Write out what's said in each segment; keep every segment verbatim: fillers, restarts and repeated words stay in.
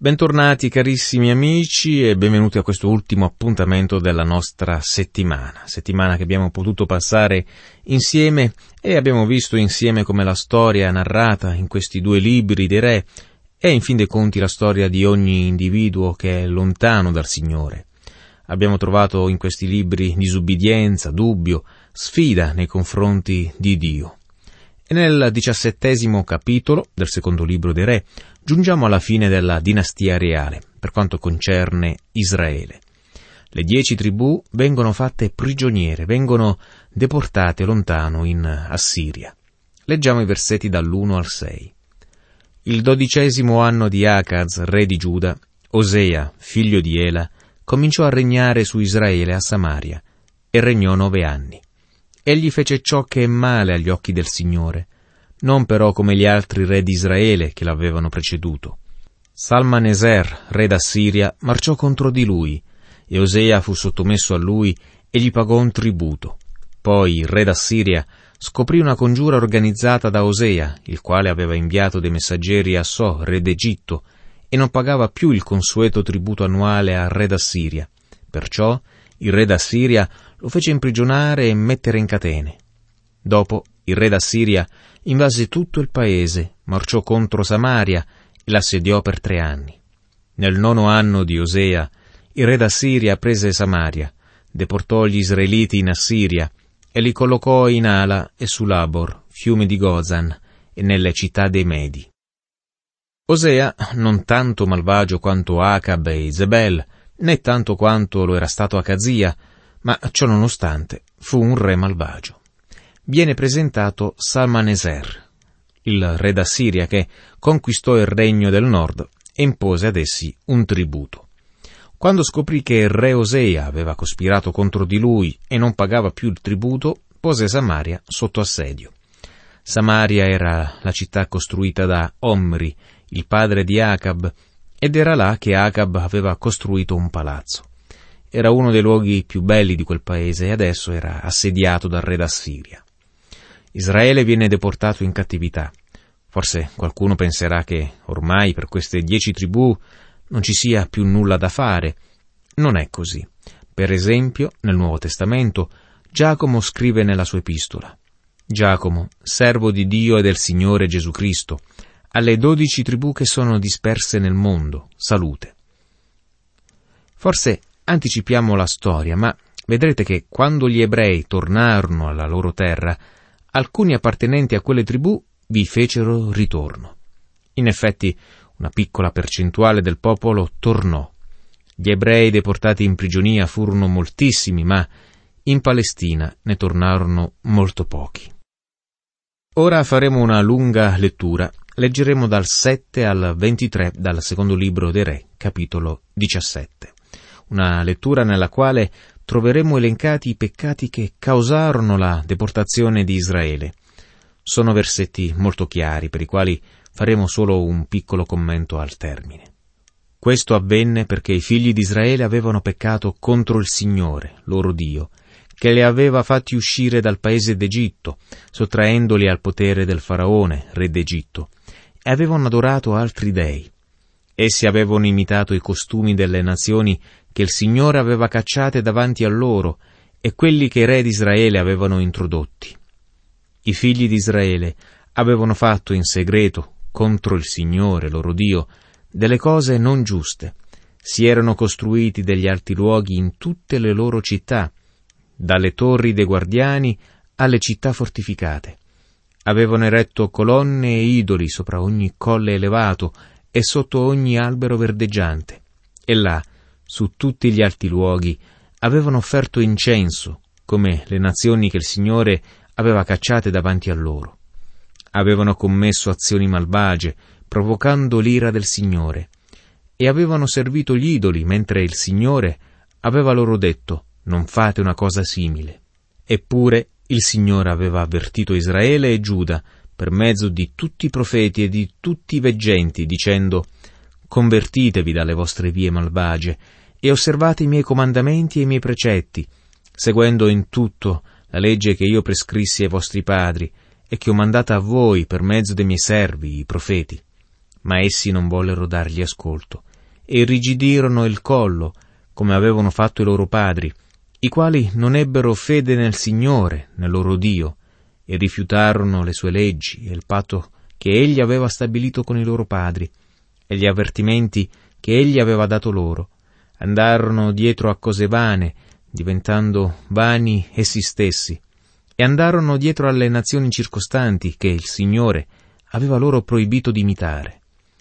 Bentornati carissimi amici e benvenuti a questo ultimo appuntamento della nostra settimana, settimana che abbiamo potuto passare insieme e abbiamo visto insieme come la storia narrata in questi due libri dei re è in fin dei conti la storia di ogni individuo che è lontano dal Signore. Abbiamo trovato in questi libri disubbidienza, dubbio, sfida nei confronti di Dio. E nel diciassettesimo capitolo del secondo libro dei re giungiamo alla fine della dinastia reale, per quanto concerne Israele. Le dieci tribù vengono fatte prigioniere, vengono deportate lontano in Assiria. Leggiamo i versetti dall'uno al sei. Il dodicesimo anno di Acaz, re di Giuda, Osea, figlio di Ela, cominciò a regnare su Israele a Samaria, e regnò nove anni. Egli fece ciò che è male agli occhi del Signore, non però come gli altri re di Israele che l'avevano preceduto. Salmaneser, re d'Assiria, marciò contro di lui, e Osea fu sottomesso a lui e gli pagò un tributo. Poi il re d'Assiria scoprì una congiura organizzata da Osea, il quale aveva inviato dei messaggeri a So, re d'Egitto, e non pagava più il consueto tributo annuale al re d'Assiria. Perciò il re d'Assiria lo fece imprigionare e mettere in catene. Dopo il re d'Assiria invase tutto il paese, marciò contro Samaria e l'assediò per tre anni. Nel nono anno di Osea, il re d'Assiria prese Samaria, deportò gli israeliti in Assiria e li collocò in Ala e su Labor, fiume di Gozan, e nelle città dei Medi. Osea, non tanto malvagio quanto Acab e Isabel, né tanto quanto lo era stato Acazia, ma ciò nonostante fu un re malvagio. Viene presentato Salmaneser, il re d'Assiria che conquistò il regno del nord e impose ad essi un tributo. Quando scoprì che il re Osea aveva cospirato contro di lui e non pagava più il tributo, pose Samaria sotto assedio. Samaria era la città costruita da Omri, il padre di Acab, ed era là che Acab aveva costruito un palazzo. Era uno dei luoghi più belli di quel paese e adesso era assediato dal re d'Assiria. Israele viene deportato in cattività. Forse qualcuno penserà che ormai per queste dieci tribù non ci sia più nulla da fare. Non è così. Per esempio, nel Nuovo Testamento, Giacomo scrive nella sua epistola: Giacomo, servo di Dio e del Signore Gesù Cristo, alle dodici tribù che sono disperse nel mondo, salute. Forse anticipiamo la storia, ma vedrete che quando gli ebrei tornarono alla loro terra, alcuni appartenenti a quelle tribù vi fecero ritorno. In effetti, una piccola percentuale del popolo tornò. Gli ebrei deportati in prigionia furono moltissimi, ma in Palestina ne tornarono molto pochi. Ora faremo una lunga lettura. Leggeremo dal sette al ventitré dal secondo libro dei Re, capitolo diciassette. Una lettura nella quale troveremo elencati i peccati che causarono la deportazione di Israele. Sono versetti molto chiari, per i quali faremo solo un piccolo commento al termine. Questo avvenne perché i figli di Israele avevano peccato contro il Signore, loro Dio, che li aveva fatti uscire dal paese d'Egitto, sottraendoli al potere del Faraone, re d'Egitto, e avevano adorato altri dei. Essi avevano imitato i costumi delle nazioni che il Signore aveva cacciate davanti a loro e quelli che i re di Israele avevano introdotti. I figli di Israele avevano fatto in segreto, contro il Signore, loro Dio, delle cose non giuste. Si erano costruiti degli alti luoghi in tutte le loro città, dalle torri dei guardiani alle città fortificate. Avevano eretto colonne e idoli sopra ogni colle elevato e sotto ogni albero verdeggiante. E là, su tutti gli alti luoghi, avevano offerto incenso, come le nazioni che il Signore aveva cacciate davanti a loro. Avevano commesso azioni malvagie, provocando l'ira del Signore, e avevano servito gli idoli, mentre il Signore aveva loro detto: non fate una cosa simile. Eppure il Signore aveva avvertito Israele e Giuda per mezzo di tutti i profeti e di tutti i veggenti, dicendo: convertitevi dalle vostre vie malvagie e osservate i miei comandamenti e i miei precetti, seguendo in tutto la legge che io prescrissi ai vostri padri e che ho mandata a voi per mezzo dei miei servi, i profeti. Ma essi non vollero dargli ascolto, e irrigidirono il collo, come avevano fatto i loro padri, i quali non ebbero fede nel Signore, nel loro Dio, e rifiutarono le sue leggi e il patto che egli aveva stabilito con i loro padri, e gli avvertimenti che egli aveva dato loro. Andarono dietro a cose vane, diventando vani essi stessi, e andarono dietro alle nazioni circostanti che il Signore aveva loro proibito di imitare.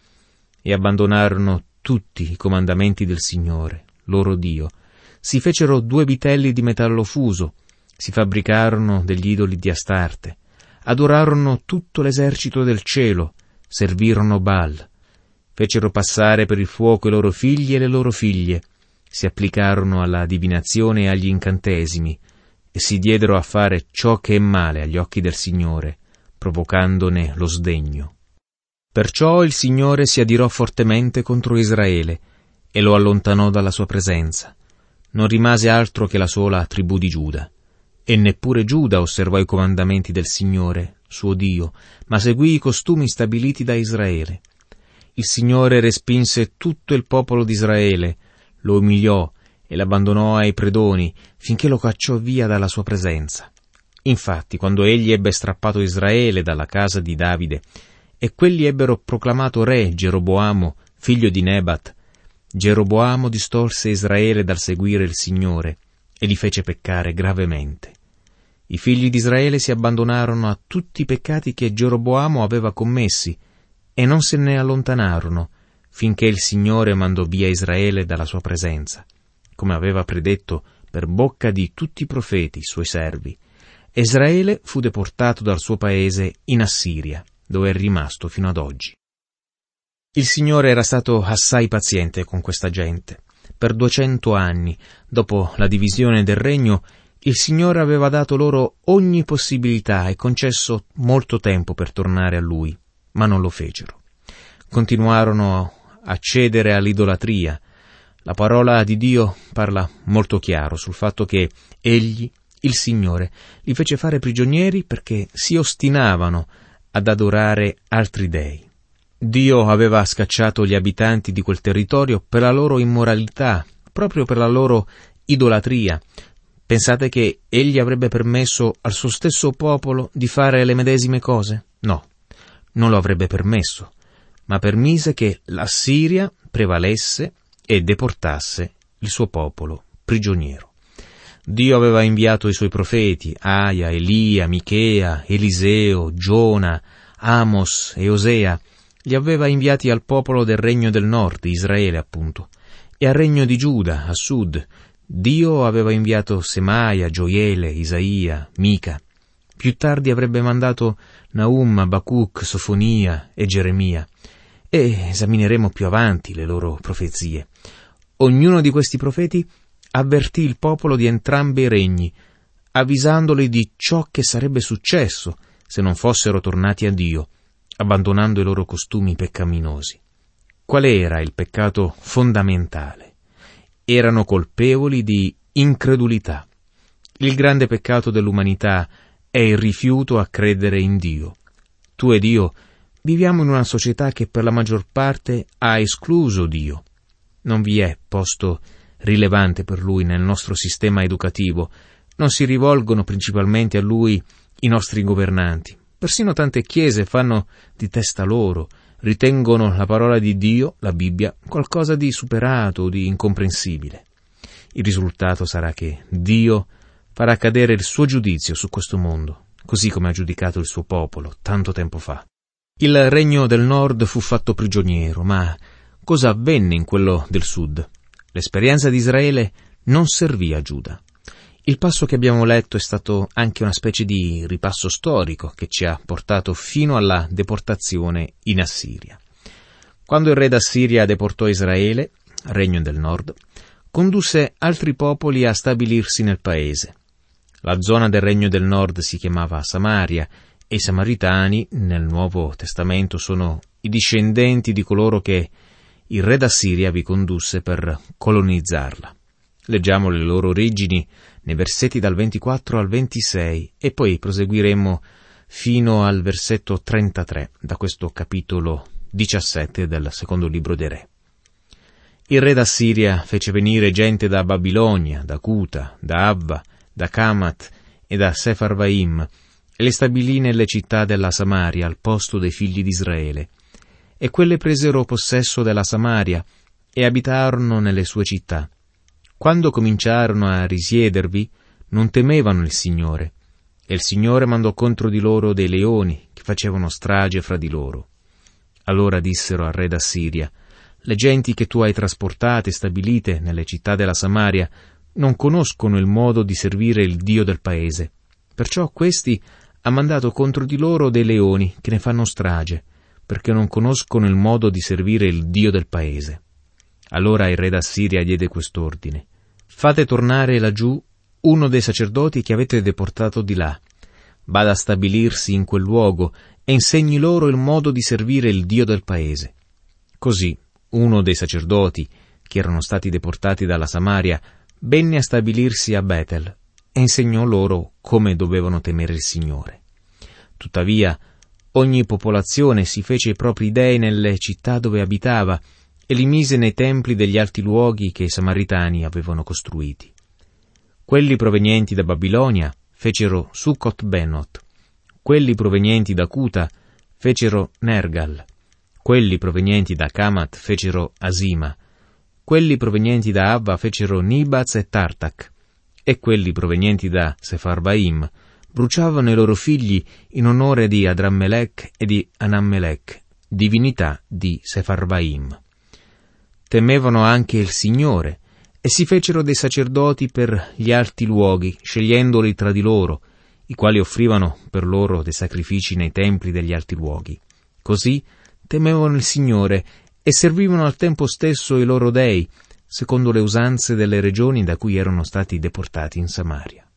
E abbandonarono tutti i comandamenti del Signore, loro Dio. Si fecero due vitelli di metallo fuso, si fabbricarono degli idoli di Astarte, adorarono tutto l'esercito del cielo, servirono Baal, fecero passare per il fuoco i loro figli e le loro figlie, si applicarono alla divinazione e agli incantesimi, e si diedero a fare ciò che è male agli occhi del Signore, provocandone lo sdegno. Perciò il Signore si adirò fortemente contro Israele e lo allontanò dalla sua presenza. Non rimase altro che la sola tribù di Giuda. E neppure Giuda osservò i comandamenti del Signore, suo Dio, ma seguì i costumi stabiliti da Israele. Il Signore respinse tutto il popolo di Israele, lo umiliò e l'abbandonò ai predoni, finché lo cacciò via dalla sua presenza. Infatti, quando egli ebbe strappato Israele dalla casa di Davide, e quelli ebbero proclamato re Geroboamo, figlio di Nebat, Geroboamo distolse Israele dal seguire il Signore e li fece peccare gravemente. I figli di Israele si abbandonarono a tutti i peccati che Geroboamo aveva commessi e non se ne allontanarono, finché il Signore mandò via Israele dalla sua presenza, come aveva predetto per bocca di tutti i profeti, suoi servi. Israele fu deportato dal suo paese in Assiria, dove è rimasto fino ad oggi. Il Signore era stato assai paziente con questa gente. Per duecento anni, dopo la divisione del regno, il Signore aveva dato loro ogni possibilità e concesso molto tempo per tornare a Lui, ma non lo fecero. Continuarono a cedere all'idolatria. La parola di Dio parla molto chiaro sul fatto che Egli, il Signore, li fece fare prigionieri perché si ostinavano ad adorare altri dei. Dio aveva scacciato gli abitanti di quel territorio per la loro immoralità, proprio per la loro idolatria. Pensate che egli avrebbe permesso al suo stesso popolo di fare le medesime cose? No, non lo avrebbe permesso, ma permise che l'Assiria prevalesse e deportasse il suo popolo prigioniero. Dio aveva inviato i suoi profeti, Aia, Elia, Michea, Eliseo, Giona, Amos e Osea. Li aveva inviati al popolo del regno del nord, Israele appunto, e al regno di Giuda, a sud. Dio aveva inviato Semaia, Gioiele, Isaia, Mica. Più tardi avrebbe mandato Naum, Abacuc, Sofonia e Geremia. E esamineremo più avanti le loro profezie. Ognuno di questi profeti avvertì il popolo di entrambi i regni, avvisandoli di ciò che sarebbe successo se non fossero tornati a Dio, abbandonando i loro costumi peccaminosi. Qual era il peccato fondamentale? Erano colpevoli di incredulità. Il grande peccato dell'umanità è il rifiuto a credere in Dio. Tu ed io viviamo in una società che per la maggior parte ha escluso Dio. Non vi è posto rilevante per Lui nel nostro sistema educativo. Non si rivolgono principalmente a Lui i nostri governanti. Persino tante chiese fanno di testa loro, ritengono la parola di Dio, la Bibbia, qualcosa di superato, di incomprensibile. Il risultato sarà che Dio farà cadere il suo giudizio su questo mondo, così come ha giudicato il suo popolo tanto tempo fa. Il regno del nord fu fatto prigioniero, ma cosa avvenne in quello del sud? L'esperienza di Israele non servì a Giuda. Il passo che abbiamo letto è stato anche una specie di ripasso storico che ci ha portato fino alla deportazione in Assiria. Quando il re d'Assiria deportò Israele, regno del nord, condusse altri popoli a stabilirsi nel paese. La zona del regno del nord si chiamava Samaria e i Samaritani nel Nuovo Testamento sono i discendenti di coloro che il re d'Assiria vi condusse per colonizzarla. Leggiamo le loro origini nei versetti dal ventiquattro al ventisei e poi proseguiremo fino al versetto trentatré da questo capitolo diciassette del secondo libro dei Re. Il re d'Assiria fece venire gente da Babilonia, da Cuta, da Avva, da Camat e da Sepharvaim, e le stabilì nelle città della Samaria al posto dei figli di Israele. E quelle presero possesso della Samaria e abitarono nelle sue città. Quando cominciarono a risiedervi, non temevano il Signore, e il Signore mandò contro di loro dei leoni che facevano strage fra di loro. Allora dissero al re d'Assiria: le genti che tu hai trasportate e stabilite nelle città della Samaria non conoscono il modo di servire il Dio del paese. Perciò questi ha mandato contro di loro dei leoni che ne fanno strage, perché non conoscono il modo di servire il Dio del paese. Allora il re d'Assiria diede quest'ordine: fate tornare laggiù uno dei sacerdoti che avete deportato di là. Vada a stabilirsi in quel luogo e insegni loro il modo di servire il Dio del paese. Così uno dei sacerdoti, che erano stati deportati dalla Samaria, venne a stabilirsi a Betel e insegnò loro come dovevano temere il Signore. Tuttavia, ogni popolazione si fece i propri dei nelle città dove abitava e li mise nei templi degli alti luoghi che i Samaritani avevano costruiti. Quelli provenienti da Babilonia fecero Sucot Benot, quelli provenienti da Cuta fecero Nergal, quelli provenienti da Camat fecero Asima, quelli provenienti da Avva fecero Nibaz e Tartak, e quelli provenienti da Sepharvaim bruciavano i loro figli in onore di Adrammelech e di Anammelech, divinità di Sepharvaim. Temevano anche il Signore e si fecero dei sacerdoti per gli alti luoghi, scegliendoli tra di loro, i quali offrivano per loro dei sacrifici nei templi degli alti luoghi. Così temevano il Signore e servivano al tempo stesso i loro dei, secondo le usanze delle regioni da cui erano stati deportati in Samaria.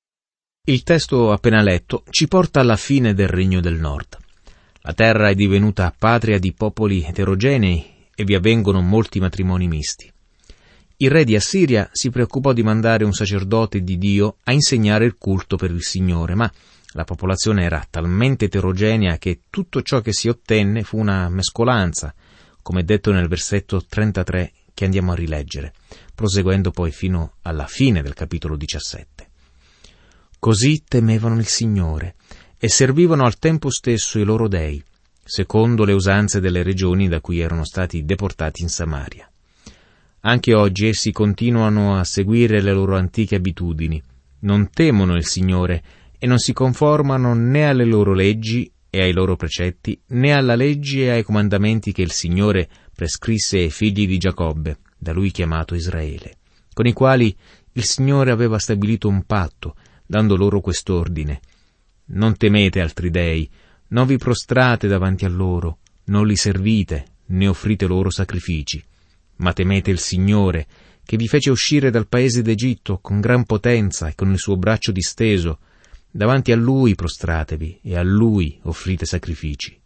Il testo appena letto ci porta alla fine del Regno del Nord. La terra è divenuta patria di popoli eterogenei e vi avvengono molti matrimoni misti. Il re di Assiria si preoccupò di mandare un sacerdote di Dio a insegnare il culto per il Signore, ma la popolazione era talmente eterogenea che tutto ciò che si ottenne fu una mescolanza, come detto nel versetto trentatré che andiamo a rileggere, proseguendo poi fino alla fine del capitolo diciassette. Così temevano il Signore e servivano al tempo stesso i loro dei, secondo le usanze delle regioni da cui erano stati deportati in Samaria. Anche oggi essi continuano a seguire le loro antiche abitudini, non temono il Signore e non si conformano né alle loro leggi e ai loro precetti, né alla legge e ai comandamenti che il Signore prescrisse ai figli di Giacobbe, da lui chiamato Israele, con i quali il Signore aveva stabilito un patto, dando loro quest'ordine: non temete altri dei, non vi prostrate davanti a loro, non li servite, né offrite loro sacrifici, ma temete il Signore, che vi fece uscire dal paese d'Egitto con gran potenza e con il suo braccio disteso. Davanti a Lui prostratevi e a Lui offrite sacrifici.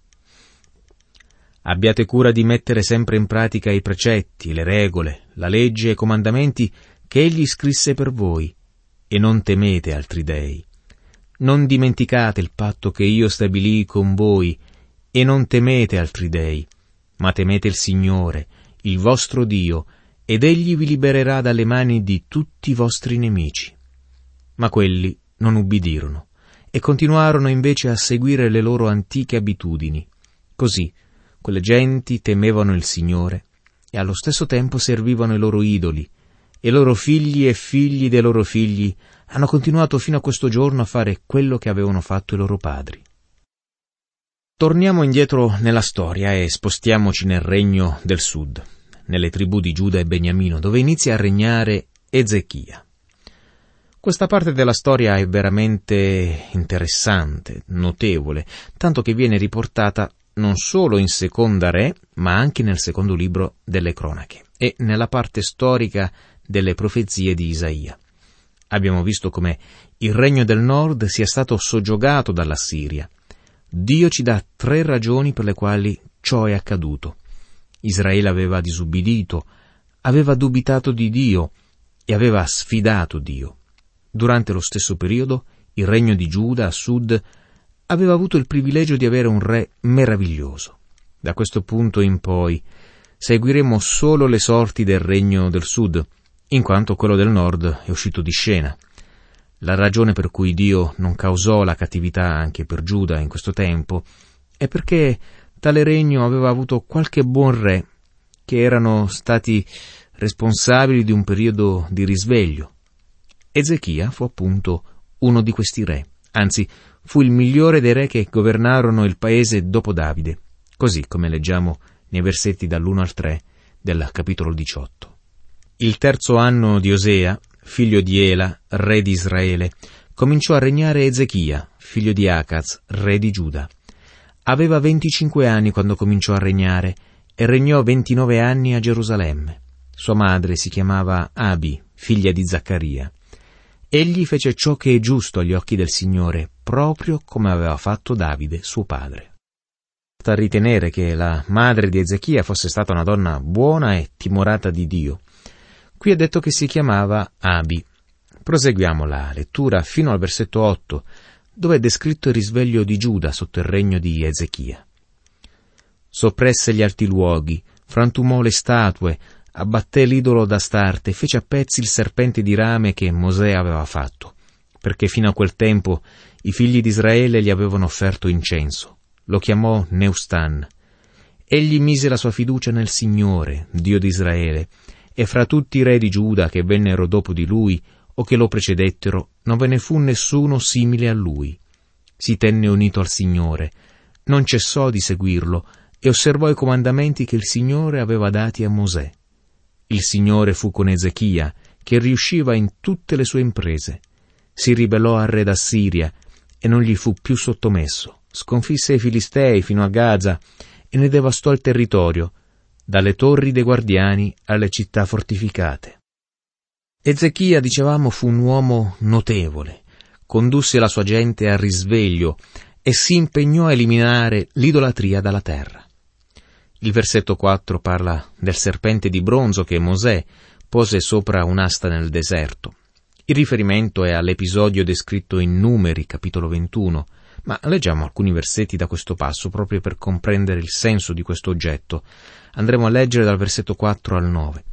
Abbiate cura di mettere sempre in pratica i precetti, le regole, la legge e i comandamenti che Egli scrisse per voi, e non temete altri dei. Non dimenticate il patto che io stabilii con voi, e non temete altri dei, ma temete il Signore, il vostro Dio, ed Egli vi libererà dalle mani di tutti i vostri nemici. Ma quelli non ubbidirono, e continuarono invece a seguire le loro antiche abitudini. Così quelle genti temevano il Signore, e allo stesso tempo servivano i loro idoli, e i loro figli e figli dei loro figli hanno continuato fino a questo giorno a fare quello che avevano fatto i loro padri. Torniamo indietro nella storia e spostiamoci nel regno del sud, nelle tribù di Giuda e Beniamino, dove inizia a regnare Ezechia. Questa parte della storia è veramente interessante, notevole, tanto che viene riportata non solo in Seconda Re, ma anche nel secondo libro delle Cronache e nella parte storica delle profezie di Isaia. Abbiamo visto come il regno del nord sia stato soggiogato dall'Assiria. Dio ci dà tre ragioni per le quali ciò è accaduto. Israele aveva disubbidito, aveva dubitato di Dio e aveva sfidato Dio. Durante lo stesso periodo, il regno di Giuda a sud aveva avuto il privilegio di avere un re meraviglioso. Da questo punto in poi seguiremo solo le sorti del regno del sud, in quanto quello del nord è uscito di scena. La ragione per cui Dio non causò la cattività anche per Giuda in questo tempo è perché tale regno aveva avuto qualche buon re che erano stati responsabili di un periodo di risveglio. Ezechia fu appunto uno di questi re, anzi fu il migliore dei re che governarono il paese dopo Davide, così come leggiamo nei versetti dall'uno al tre del capitolo diciotto. Il terzo anno di Osea, figlio di Ela, re di Israele, cominciò a regnare Ezechia, figlio di Acaz, re di Giuda. Aveva venticinque anni quando cominciò a regnare e regnò ventinove anni a Gerusalemme. Sua madre si chiamava Abi, figlia di Zaccaria. Egli fece ciò che è giusto agli occhi del Signore, proprio come aveva fatto Davide, suo padre. Da ritenere che la madre di Ezechia fosse stata una donna buona e timorata di Dio. Qui è detto che si chiamava Abi. Proseguiamo la lettura fino al versetto otto, dove è descritto il risveglio di Giuda sotto il regno di Ezechia. Soppresse gli alti luoghi, frantumò le statue, abbatté l'idolo d'Astarte e fece a pezzi il serpente di rame che Mosè aveva fatto, perché fino a quel tempo i figli di Israele gli avevano offerto incenso. Lo chiamò Neustan. Egli mise la sua fiducia nel Signore, Dio di Israele, e fra tutti i re di Giuda che vennero dopo di lui o che lo precedettero, non ve ne fu nessuno simile a lui. Si tenne unito al Signore, non cessò di seguirlo e osservò i comandamenti che il Signore aveva dati a Mosè. Il Signore fu con Ezechia, che riusciva in tutte le sue imprese. Si ribellò al re d'Assiria e non gli fu più sottomesso. Sconfisse i Filistei fino a Gaza e ne devastò il territorio, dalle torri dei guardiani alle città fortificate. Ezechia, dicevamo, fu un uomo notevole, condusse la sua gente al risveglio e si impegnò a eliminare l'idolatria dalla terra. Il versetto quattro parla del serpente di bronzo che Mosè pose sopra un'asta nel deserto. Il riferimento è all'episodio descritto in Numeri, capitolo ventuno, ma leggiamo alcuni versetti da questo passo proprio per comprendere il senso di questo oggetto. Andremo a leggere dal versetto quattro al nove.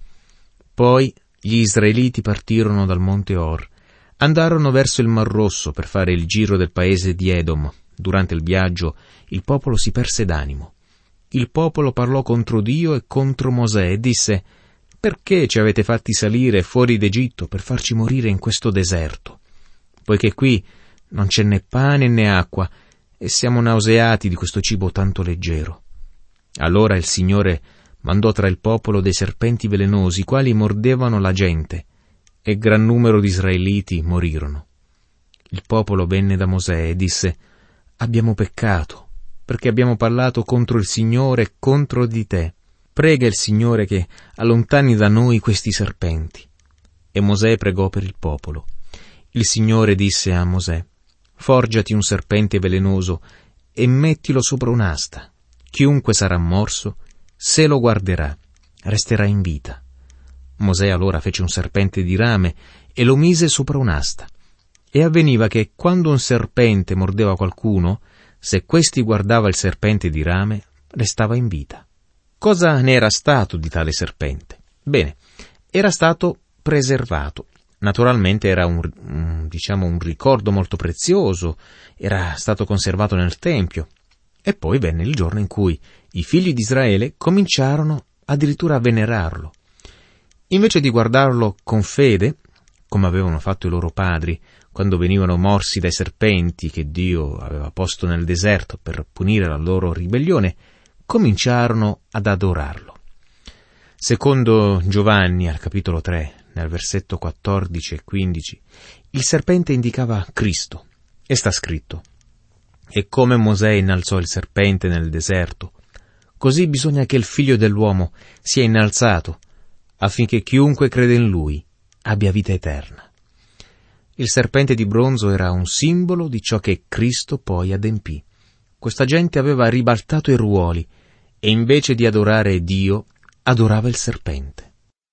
Poi gli israeliti partirono dal monte Or, andarono verso il Mar Rosso per fare il giro del paese di Edom. Durante il viaggio il popolo si perse d'animo. Il popolo parlò contro Dio e contro Mosè e disse: «Perché ci avete fatti salire fuori d'Egitto per farci morire in questo deserto? Poiché qui non c'è né pane né acqua e siamo nauseati di questo cibo tanto leggero». Allora il Signore mandò tra il popolo dei serpenti velenosi, i quali mordevano la gente, e gran numero di israeliti morirono. Il popolo venne da Mosè e disse: «Abbiamo peccato, perché abbiamo parlato contro il Signore e contro di te. Prega il Signore che allontani da noi questi serpenti». E Mosè pregò per il popolo. Il Signore disse a Mosè: «Forgiati un serpente velenoso e mettilo sopra un'asta. Chiunque sarà morso, se lo guarderà, resterà in vita». Mosè allora fece un serpente di rame e lo mise sopra un'asta. E avveniva che quando un serpente mordeva qualcuno, se questi guardava il serpente di rame, restava in vita. Cosa ne era stato di tale serpente? Bene, era stato preservato. Naturalmente era un, un, diciamo, un ricordo molto prezioso, era stato conservato nel Tempio. E poi venne il giorno in cui i figli di Israele cominciarono addirittura a venerarlo. Invece di guardarlo con fede, come avevano fatto i loro padri, quando venivano morsi dai serpenti che Dio aveva posto nel deserto per punire la loro ribellione, cominciarono ad adorarlo. Secondo Giovanni, al capitolo tre, nel versetto quattordici e quindici, il serpente indicava Cristo, e sta scritto: «E come Mosè innalzò il serpente nel deserto, così bisogna che il Figlio dell'uomo sia innalzato, affinché chiunque crede in Lui abbia vita eterna». Il serpente di bronzo era un simbolo di ciò che Cristo poi adempì. Questa gente aveva ribaltato i ruoli e invece di adorare Dio, adorava il serpente.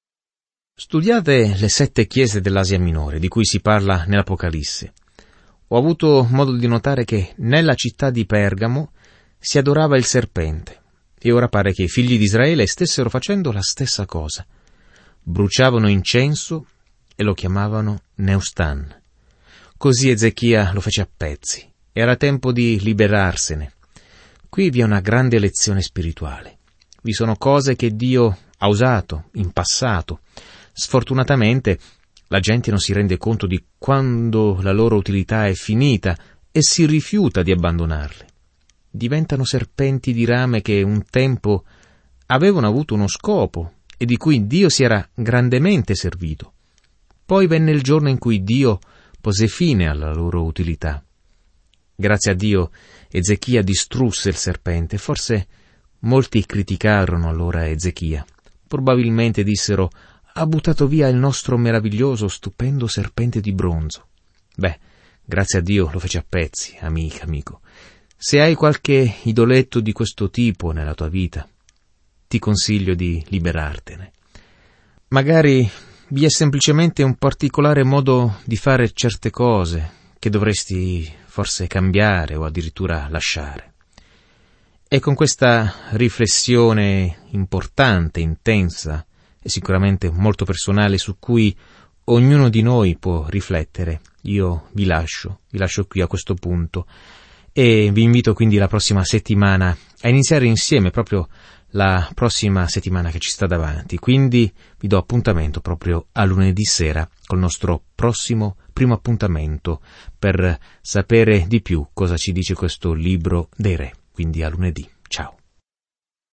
Studiate le sette chiese dell'Asia Minore, di cui si parla nell'Apocalisse. Ho avuto modo di notare che nella città di Pergamo si adorava il serpente, e ora pare che i figli di Israele stessero facendo la stessa cosa. Bruciavano incenso e lo chiamavano Neustan. Così Ezechia lo fece a pezzi. Era tempo di liberarsene. Qui vi è una grande lezione spirituale. Vi sono cose che Dio ha usato in passato. Sfortunatamente la gente non si rende conto di quando la loro utilità è finita e si rifiuta di abbandonarle. Diventano serpenti di rame che un tempo avevano avuto uno scopo e di cui Dio si era grandemente servito. Poi venne il giorno in cui Dio pose fine alla loro utilità. Grazie a Dio Ezechia distrusse il serpente. Forse molti criticarono allora Ezechia. Probabilmente dissero: ha buttato via il nostro meraviglioso, stupendo serpente di bronzo. Beh, grazie a Dio lo fece a pezzi, amica, amico. Se hai qualche idoletto di questo tipo nella tua vita, ti consiglio di liberartene. Magari vi è semplicemente un particolare modo di fare certe cose che dovresti forse cambiare o addirittura lasciare. E con questa riflessione importante, intensa e sicuramente molto personale su cui ognuno di noi può riflettere, io vi lascio, vi lascio qui a questo punto e vi invito quindi la prossima settimana a iniziare insieme proprio la prossima settimana che ci sta davanti. Quindi vi do appuntamento proprio a lunedì sera col nostro prossimo primo appuntamento per sapere di più cosa ci dice questo libro dei re. Quindi a lunedì. Ciao.